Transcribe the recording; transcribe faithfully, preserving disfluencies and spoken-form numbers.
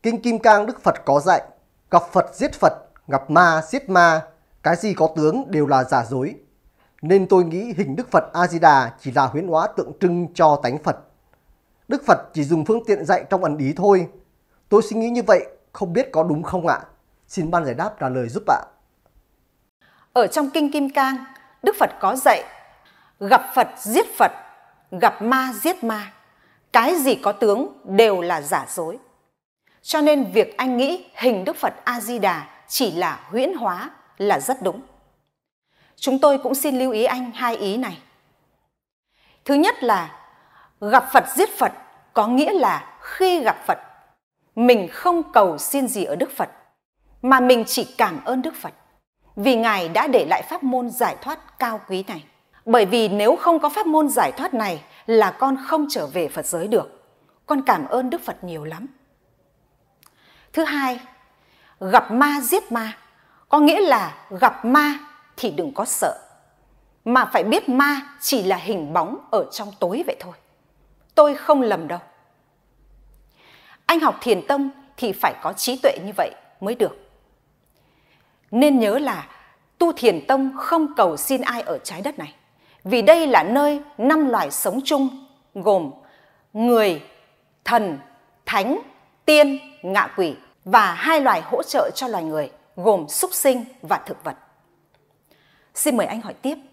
Kinh Kim Cang Đức Phật có dạy, gặp Phật giết Phật, gặp ma giết ma, cái gì có tướng đều là giả dối. Nên tôi nghĩ hình Đức Phật A-di-đà chỉ là huyễn hóa tượng trưng cho tánh Phật. Đức Phật chỉ dùng phương tiện dạy trong ẩn ý thôi. Tôi suy nghĩ như vậy, không biết có đúng không ạ? Xin ban giải đáp trả lời giúp ạ. Ở trong Kinh Kim Cang, Đức Phật có dạy, gặp Phật giết Phật, gặp ma giết ma, cái gì có tướng đều là giả dối. Cho nên việc anh nghĩ hình Đức Phật A-di-đà chỉ là huyễn hóa là rất đúng. Chúng tôi cũng xin lưu ý anh hai ý này. Thứ nhất là gặp Phật giết Phật có nghĩa là khi gặp Phật, mình không cầu xin gì ở Đức Phật, mà mình chỉ cảm ơn Đức Phật vì Ngài đã để lại pháp môn giải thoát cao quý này. Bởi vì nếu không có pháp môn giải thoát này là con không trở về Phật giới được. Con cảm ơn Đức Phật nhiều lắm. Thứ hai, gặp ma giết ma có nghĩa là gặp ma thì đừng có sợ, mà phải biết ma chỉ là hình bóng ở trong tối vậy thôi. Tôi không lầm đâu. Anh học thiền tông thì phải có trí tuệ như vậy mới được. Nên nhớ là tu thiền tông không cầu xin ai ở trái đất này, vì đây là nơi năm loài sống chung gồm người, thần, thánh, tiên, ngạ quỷ và hai loài hỗ trợ cho loài người gồm súc sinh và thực vật. Xin mời anh hỏi tiếp.